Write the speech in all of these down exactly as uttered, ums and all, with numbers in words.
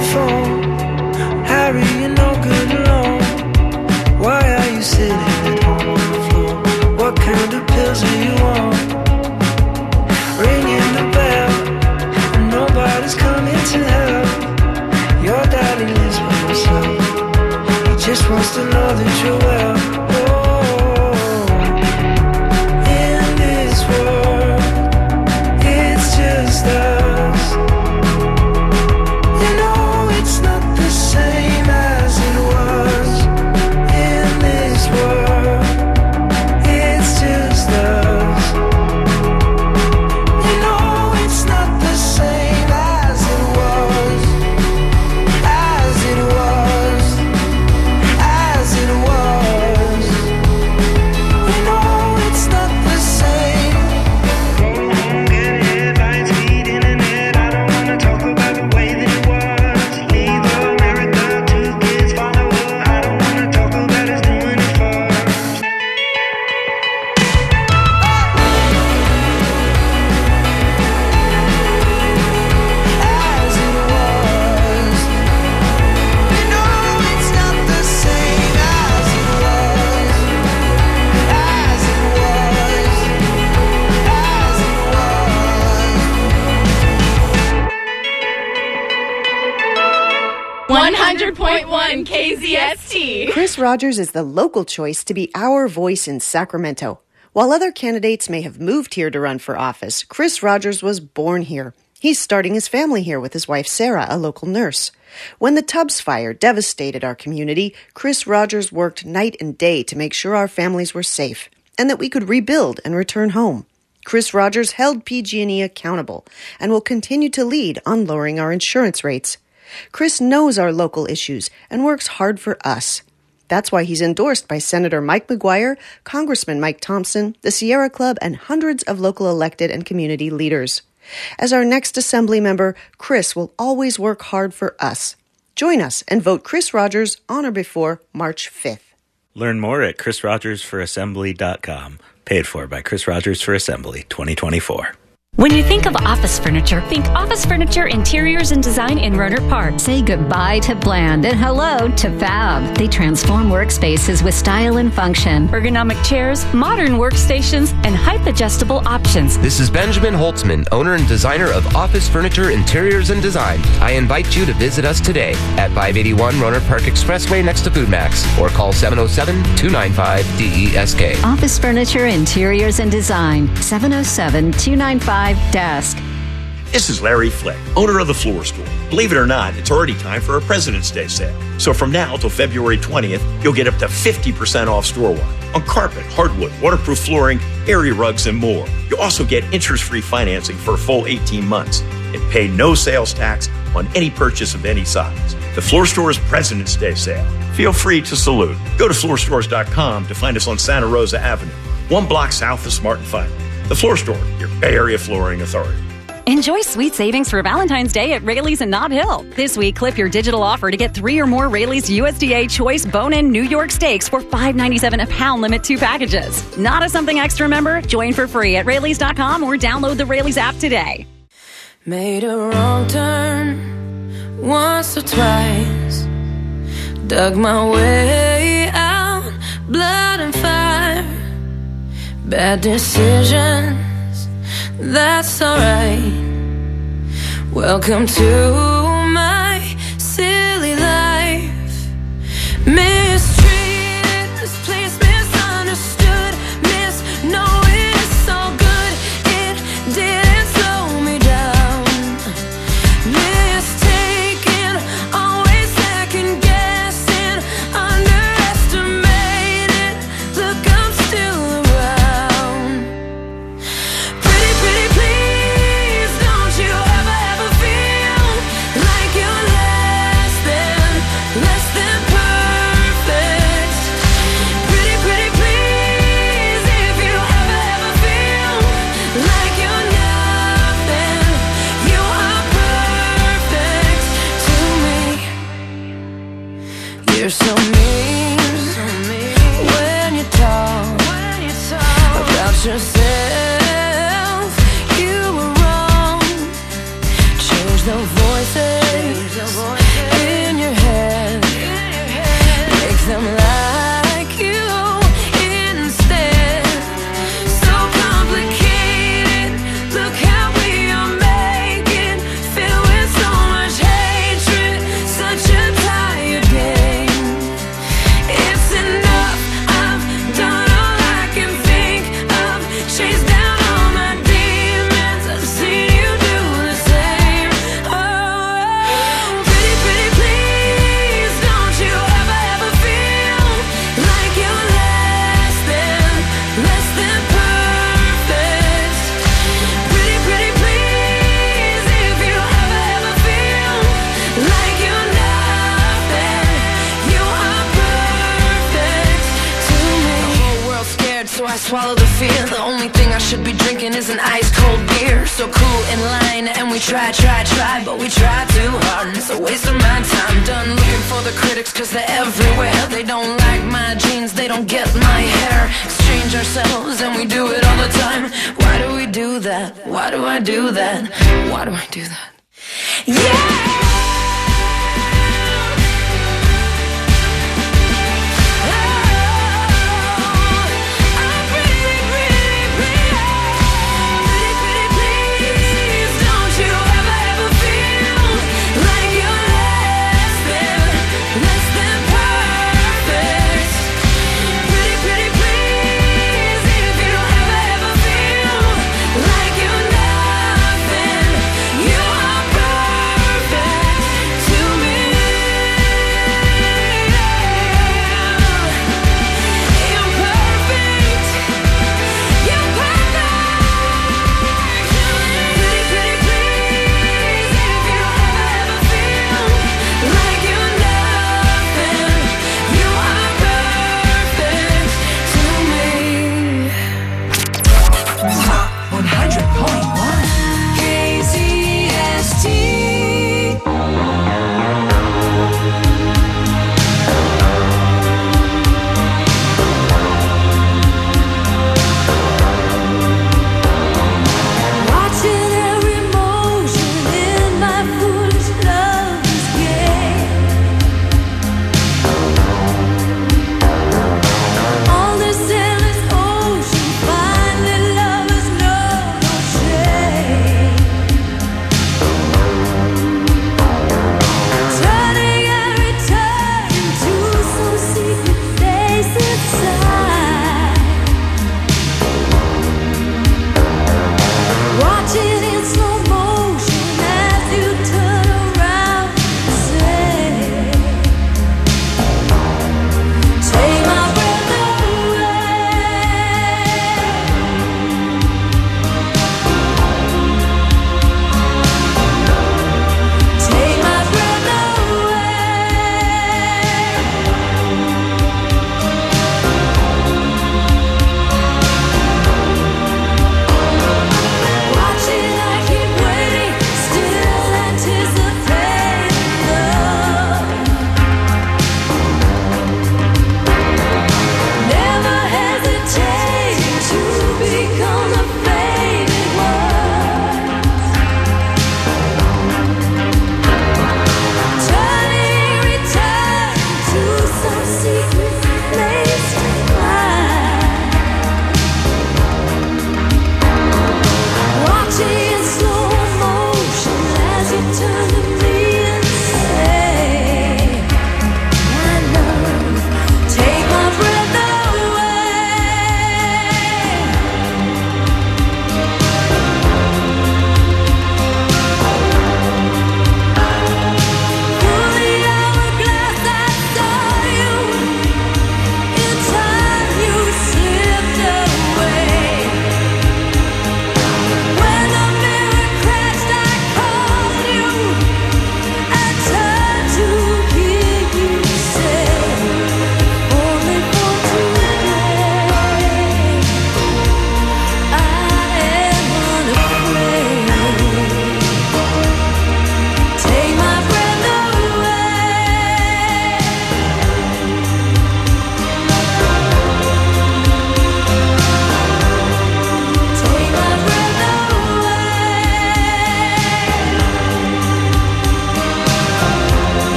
phone. Harry, you're no good alone. Why are you sitting at home on the floor? What kind of pills are you on? Ringing the bell, and nobody's coming to help. Your daddy lives by himself. He just wants to know that you're well. one hundred point one K Z S T. Chris Rogers is the local choice to be our voice in Sacramento. While other candidates may have moved here to run for office, Chris Rogers was born here. He's starting his family here with his wife Sarah, a local nurse. When the Tubbs fire devastated our community, Chris Rogers worked night and day to make sure our families were safe and that we could rebuild and return home. Chris Rogers held P G and E accountable and will continue to lead on lowering our insurance rates. Chris knows our local issues and works hard for us. That's why he's endorsed by Senator Mike McGuire, Congressman Mike Thompson, the Sierra Club, and hundreds of local elected and community leaders. As our next Assembly member, Chris will always work hard for us. Join us and vote Chris Rogers on or before March fifth. Learn more at chris rogers for assembly dot com. Paid for by Chris Rogers for Assembly twenty twenty-four. When you think of office furniture, think Office Furniture Interiors and Design in Rohnert Park. Say goodbye to bland and hello to fab. They transform workspaces with style and function. Ergonomic chairs, modern workstations, and height-adjustable options. This is Benjamin Holtzman, owner and designer of Office Furniture Interiors and Design. I invite you to visit us today at five eighty-one Rohnert Park Expressway next to Food Max or call seven oh seven, two nine five, D E S K. Office Furniture Interiors and Design, seven oh seven, two nine five, desk. This is Larry Flick, owner of The Floor Store. Believe it or not, it's already time for a President's Day sale. So from now till February twentieth, you'll get up to fifty percent off store-wide on carpet, hardwood, waterproof flooring, area rugs, and more. You'll also get interest-free financing for a full eighteen months and pay no sales tax on any purchase of any size. The Floor Store's President's Day sale. Feel free to salute. Go to floor stores dot com to find us on Santa Rosa Avenue, one block south of Smart and Final. The Floor Store, your Bay Area flooring authority. Enjoy sweet savings for Valentine's Day at Raley's and Nob Hill. This week, clip your digital offer to get three or more Raley's U S D A Choice Bone-In New York Steaks for five ninety-seven a pound, limit two packages. Not a something extra member? Join for free at Raley's dot com or download the Raley's app today. Made a wrong turn once or twice. Dug my way out, blood and fire. Bad decisions, that's alright. Welcome to my silly life. Mistreated, this place misunderstood. Miss knowing it's all good, it didn't slow me down. Mistaken, always second guessing, underestimated. Look, I'm still around. Pretty, pretty, please, don't you ever, ever feel like you're less than, less than perfect. Pretty, pretty, please, if you ever, ever feel like you're nothing, you are perfect to me. You're so mean when you talk about yourself. You were wrong. Change the voices swallow the fear. The only thing I should be drinking is an ice cold beer. So cool in line, and we try, try, try, but we try too hard, and it's a waste of my time. Done looking for the critics, cause they're everywhere. They don't like my jeans, they don't get my hair. Exchange ourselves, and we do it all the time. Why do we do that? Why do I do that? Why do I do that? Yeah! Like you're nothing, you are perfect.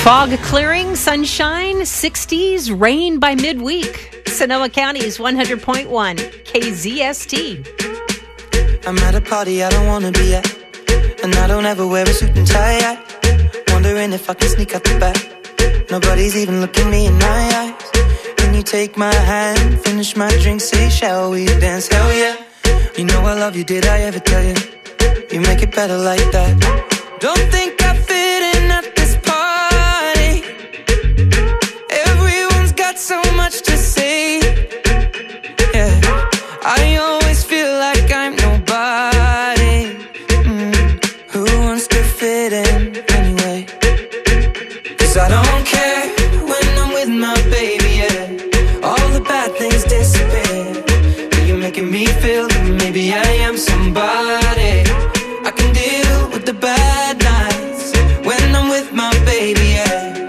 Fog clearing, sunshine, sixties, rain by midweek. Sonoma County's one hundred point one K Z S T. I'm at a party I don't wanna be at, and I don't ever wear a suit and tie at. Wondering if I can sneak out the back. Nobody's even looking me in my eyes. Can you take my hand, finish my drink, say shall we dance? Hell yeah. You know I love you, did I ever tell you? You make it better like that. Don't think I fit in at this party. Everyone's got so much to say. Yeah, I always feel like I'm nobody. Mm. Who wants to fit in anyway? Cause I don't care when I'm with my baby, yeah. All the bad things disappear. You're making me feel that maybe I am somebody. I can deal with the bad nights when I'm with my baby, yeah.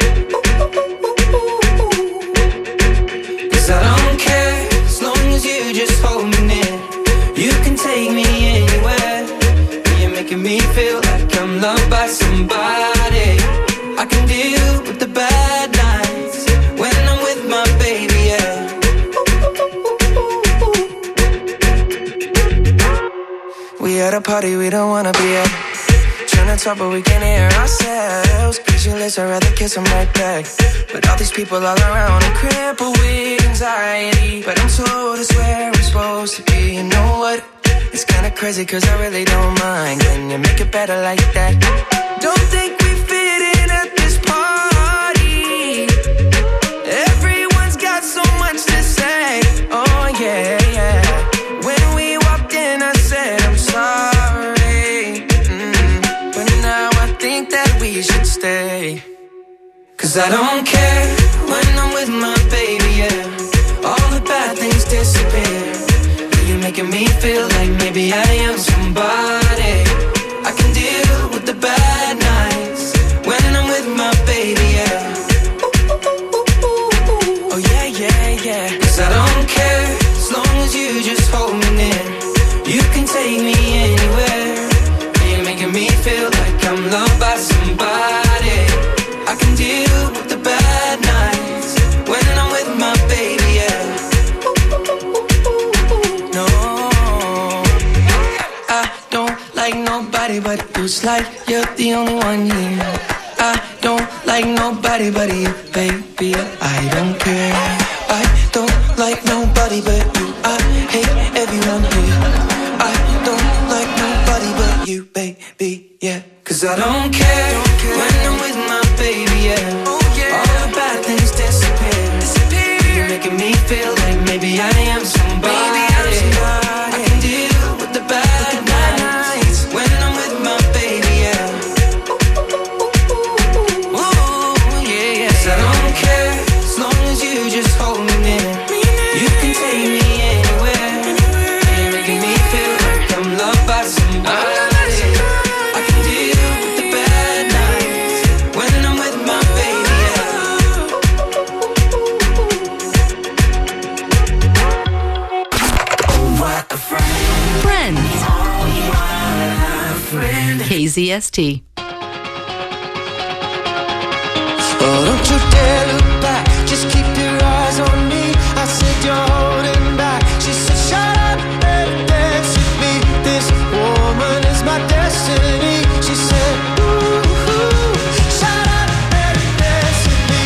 Cause I don't care as long as you just hold me near. You can take me anywhere. You're making me feel like I'm loved by somebody. I can deal with the bad nights when I'm with my baby, yeah. We at a party we don't wanna be at. Trying to talk but we can't hear ourselves. Pictureless, I'd rather kiss them right back. But all these people all around, I'm crippled with anxiety. But I'm told it's where I'm supposed to be. You know what? It's kinda crazy cause I really don't mind. Can you make it better like that? Don't think we fit in at this party. Everyone's got so much to say. Oh yeah, yeah. When we walked in I said I'm sorry, mm. But now I think that we should stay. Cause I don't care when I'm with my baby, yeah. All the bad things disappear. You're making me feel like maybe I am somebody. I can deal with the bad nights when I'm with my baby, yeah. Oh yeah, yeah, yeah. Cause I don't care as long as you just hold me near. You can take me anywhere. You're making me feel like I'm loved by somebody. I can deal with the bad nights when I'm with my baby, yeah. No, I don't like nobody but you. It's like you're the only one here. I don't like nobody but you, baby. I don't care. I don't like nobody but you. I hate everyone here. I don't like nobody but you, baby, yeah. Cause I don't care, don't care. When I'm with my baby, yeah. Oh, yeah. All the bad things disappear. disappear. You're making me feel like maybe I am somebody. Maybe I'm somebody. I can deal with the bad, with the bad nights when I'm with my baby, yeah. Ooh, yeah, yeah. Cause I don't care as long as you just hold me near. You can take me anywhere. You're making me feel like I'm loved by somebody. K Z S T. Oh, don't you dare look back, just keep your eyes on me. I said you're holding back. She said shut up and dance with me. This woman is my destiny. She said ooh, ooh, shut up and dance with me.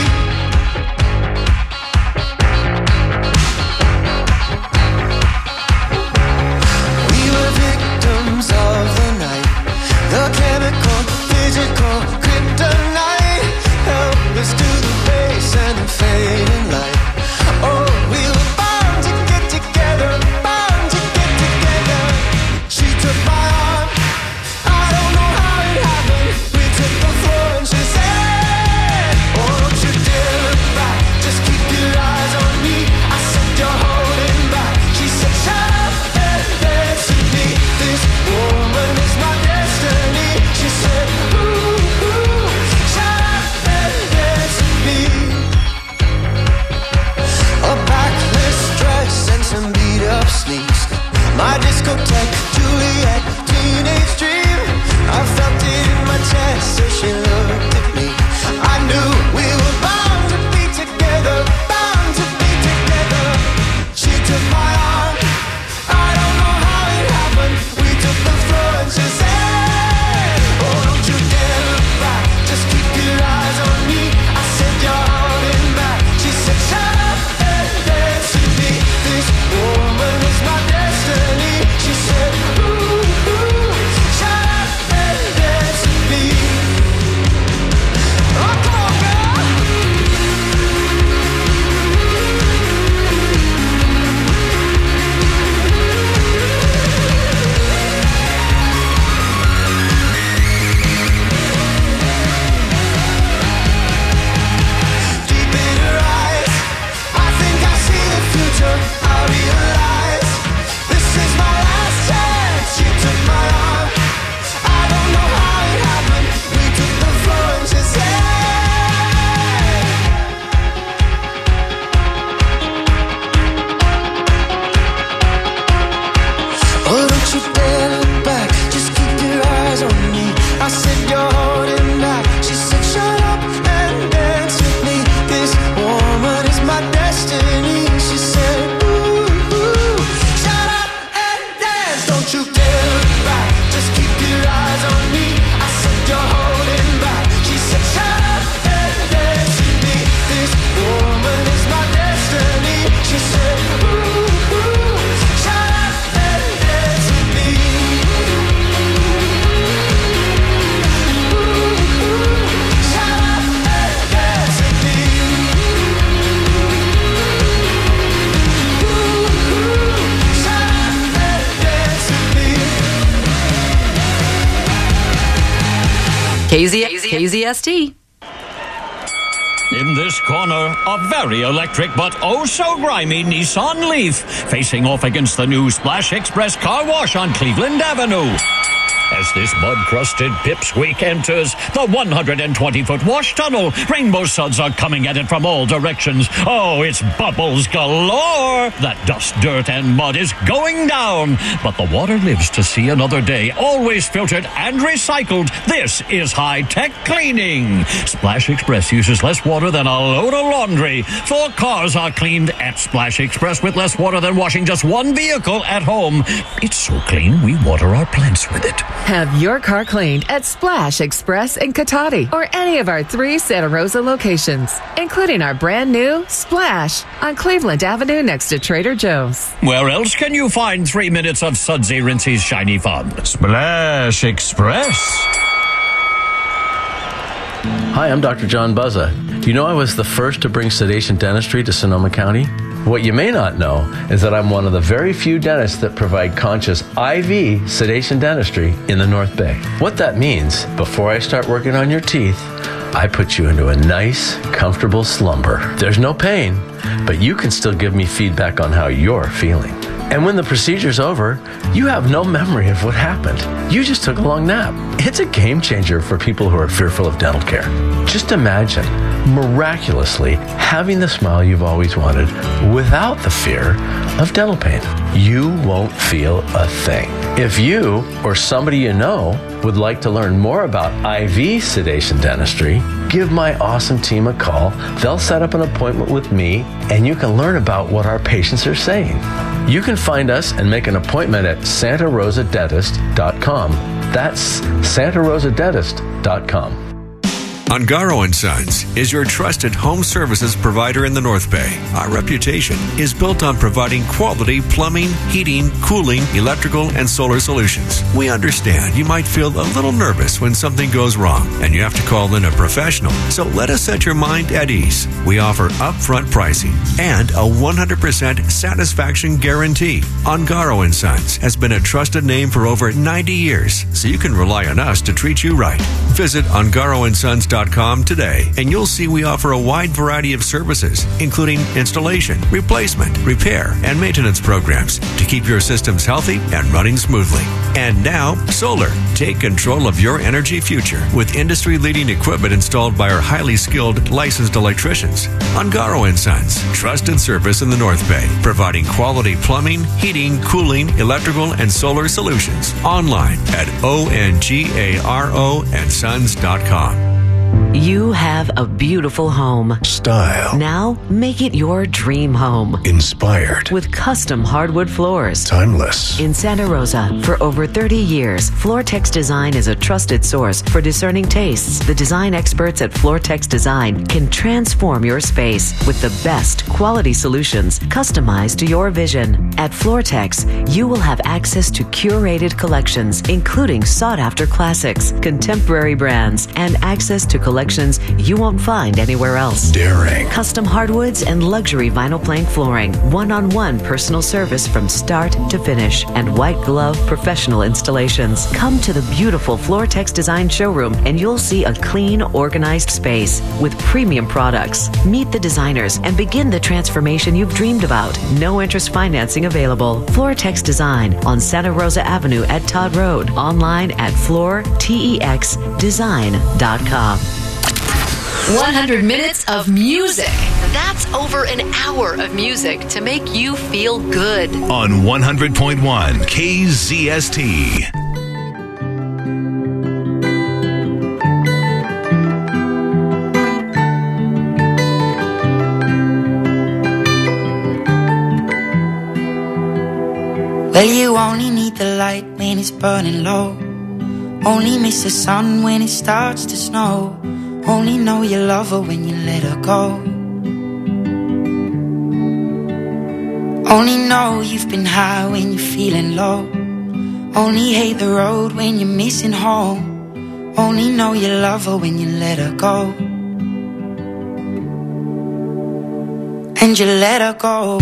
We were victims of the night. The chemical, physical, kryptonite. Helpless to the base and the fading light. Oh, we were bound to get together, bound to get together. She took my arm, I don't know how it happened. We took the floor and she said, oh, don't you dare look back, just keep your eyes on me. I said you're holding back. She said shut up and dance with me. This woman is my destiny. She said ooh, ooh, shut up and dance with me. K Z K Z S T. In this corner, a very electric but oh so grimy Nissan Leaf, facing off against the new Splash Express Car Wash on Cleveland Avenue. As this mud-crusted pipsqueak enters the one hundred twenty foot wash tunnel, rainbow suds are coming at it from all directions. Oh, it's bubbles galore! That dust, dirt, and mud is going down. But the water lives to see another day, always filtered and recycled. This is high-tech cleaning. Splash Express uses less water than a load of laundry. Four cars are cleaned at Splash Express with less water than washing just one vehicle at home. It's so clean, we water our plants with it. Have your car cleaned at Splash Express in Cotati or any of our three Santa Rosa locations, including our brand new Splash on Cleveland Avenue next to Trader Joe's. Where else can you find three minutes of sudsy, rincy, shiny fun? Splash Express. Hi, I'm Doctor John Buzza. You know I was the first to bring sedation dentistry to Sonoma County? What you may not know is that I'm one of the very few dentists that provide conscious I V sedation dentistry in the North Bay. What that means, before I start working on your teeth, I put you into a nice, comfortable slumber. There's no pain, but you can still give me feedback on how you're feeling. And when the procedure's over, you have no memory of what happened. You just took a long nap. It's a game changer for people who are fearful of dental care. Just imagine miraculously having the smile you've always wanted without the fear of dental pain. You won't feel a thing. If you or somebody you know would like to learn more about I V sedation dentistry, give my awesome team a call. They'll set up an appointment with me, and you can learn about what our patients are saying. You can find us and make an appointment at santa rosa dentist dot com. That's santa rosa dentist dot com. Ungaro and Sons is your trusted home services provider in the North Bay. Our reputation is built on providing quality plumbing, heating, cooling, electrical, and solar solutions. We understand you might feel a little nervous when something goes wrong and you have to call in a professional. So let us set your mind at ease. We offer upfront pricing and a one hundred percent satisfaction guarantee. Ungaro and Sons has been a trusted name for over ninety years, so you can rely on us to treat you right. Visit ungaro and sons dot com today, and you'll see we offer a wide variety of services, including installation, replacement, repair, and maintenance programs to keep your systems healthy and running smoothly. And now, solar. Take control of your energy future with industry-leading equipment installed by our highly skilled, licensed electricians. Ungaro and Sons, trusted service in the North Bay, providing quality plumbing, heating, cooling, electrical, and solar solutions. Online at O N G A R O and sons dot com. You have a beautiful home. Style. Now make it your dream home. Inspired. With custom hardwood floors. Timeless. In Santa Rosa, for over thirty years, Floortex Design is a trusted source for discerning tastes. The design experts at Floortex Design can transform your space with the best quality solutions customized to your vision. At Floortex, you will have access to curated collections, including sought-after classics, contemporary brands, and access to collections you won't find anywhere else. Daring. Custom hardwoods and luxury vinyl plank flooring. One-on-one personal service from start to finish. And white glove professional installations. Come to the beautiful Floortex Design showroom and you'll see a clean, organized space with premium products. Meet the designers and begin the transformation you've dreamed about. No interest financing available. Floortex Design on Santa Rosa Avenue at Todd Road. Online at floor tex design dot com. one hundred minutes of music. That's over an hour of music to make you feel good. On one hundred point one K Z S T. Well, you only need the light when it's burning low. Only miss the sun when it starts to snow. Only know you love her when you let her go. Only know you've been high when you're feeling low. Only hate the road when you're missing home. Only know you love her when you let her go. And you let her go.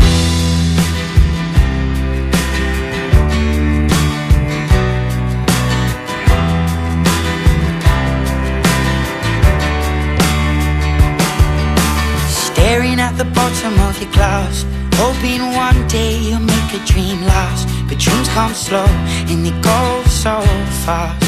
the bottom of your glass, hoping one day you'll make a dream last. But dreams come slow and they go so fast.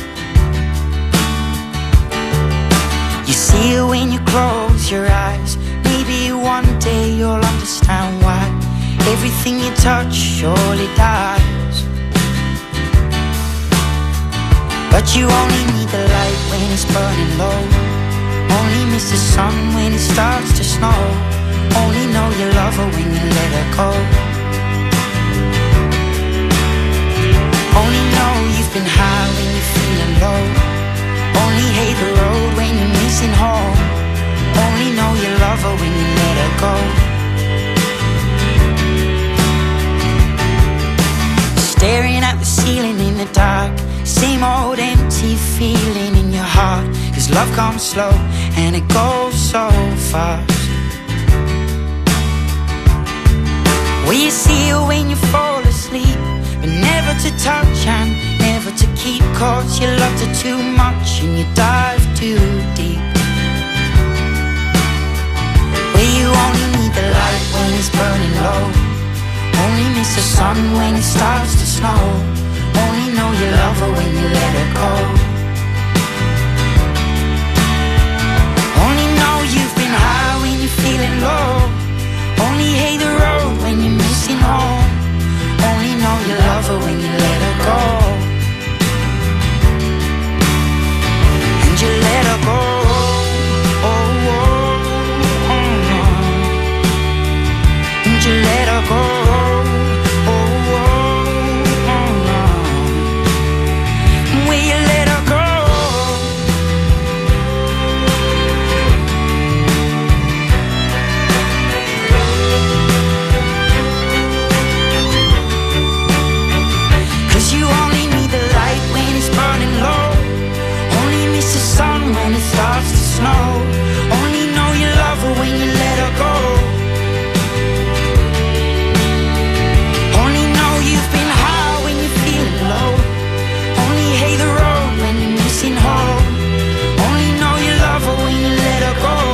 You see it when you close your eyes. Maybe one day you'll understand why everything you touch surely dies. But you only need the light when it's burning low. Only miss the sun when it starts to snow. Only know you love her when you let her go. Only know you've been high when you're feeling low. Only hate the road when you're missing home. Only know you love her when you let her go. Staring at the ceiling in the dark, same old empty feeling in your heart. Cause love comes slow and it goes so fast. Will you see her when you fall asleep, but never to touch and never to keep? Cause you loved her too much and you dive too deep. Where you only need the light when it's burning low. Only miss the sun when it starts to snow. Only know you love her when you let her go. Only know you've been high when you're feeling low. Only hate the road when you're missing home. Only know you love her when you let her go. And you let her go. Oh, oh, oh, oh. And you let her go. When it starts to snow, only know you love her when you let her go. Only know you've been high when you're feeling low. Only hate the road when you're missing home. Only know you love her when you let her go.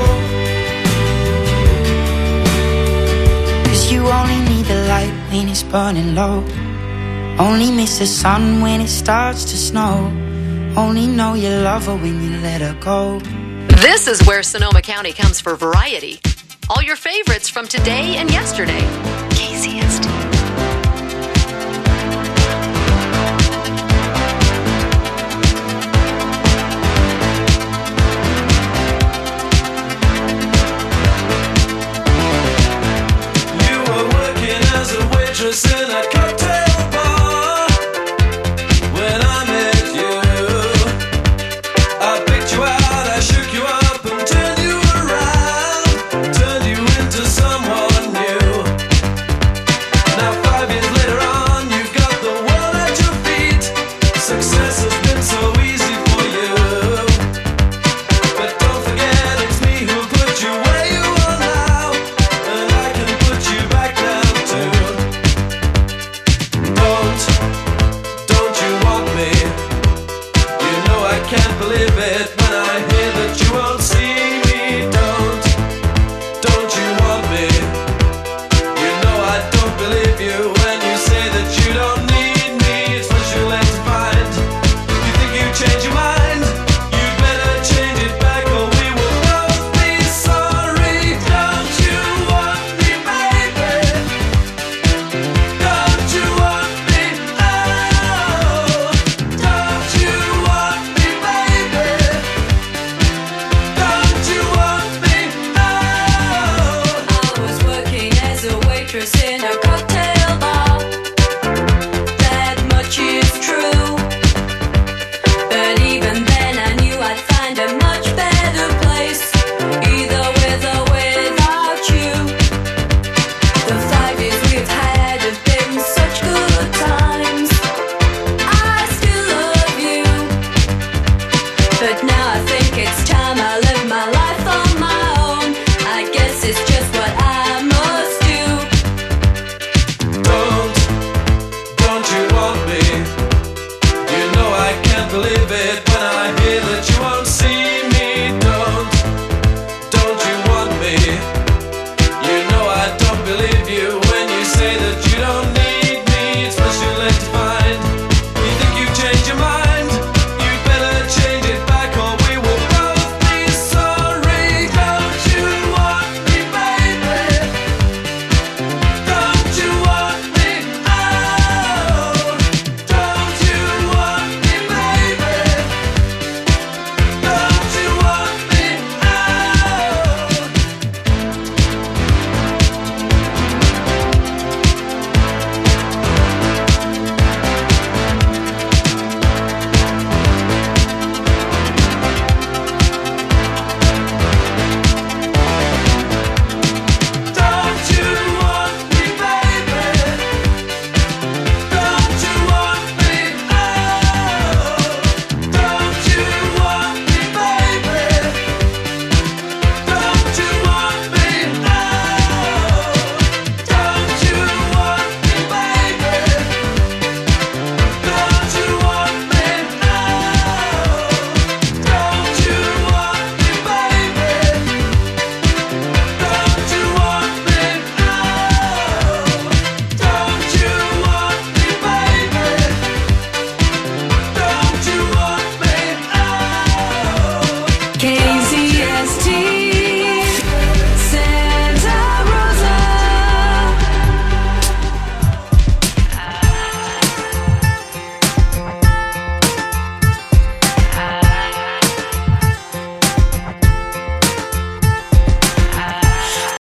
Cause you only need the light when it's burning low. Only miss the sun when it starts to snow. Only know you love her when you let her go. This is where Sonoma County comes for variety. All your favorites from today and yesterday. K Z S T. You were working as a waitress in a cocktail bar when I met you. I picked you out, I shook you up and turned you around, turned you into someone new. Now five years later on, you've got the world at your feet. Success has been so easy for you. But don't forget it's me who put you where you are now, and I can put you back down too. Don't, don't you want me? You know I can't believe it when I hear that you won't see me. Don't, don't you want me? You know I don't believe you when you say that you don't need me. It's what you let to find. You think you change your mind? You better change it back or we will both be sorry. Don't you want me, baby? Don't you want me? Oh, don't you want me, baby? Don't you want me? Oh, I was working as a waitress in a cocktail bar. That much is true. But even then I knew I'd find a much better place, either with or without you. The five years we've had have been such good times. I still love you, but now I think it's time I live my life on my own. I guess it's just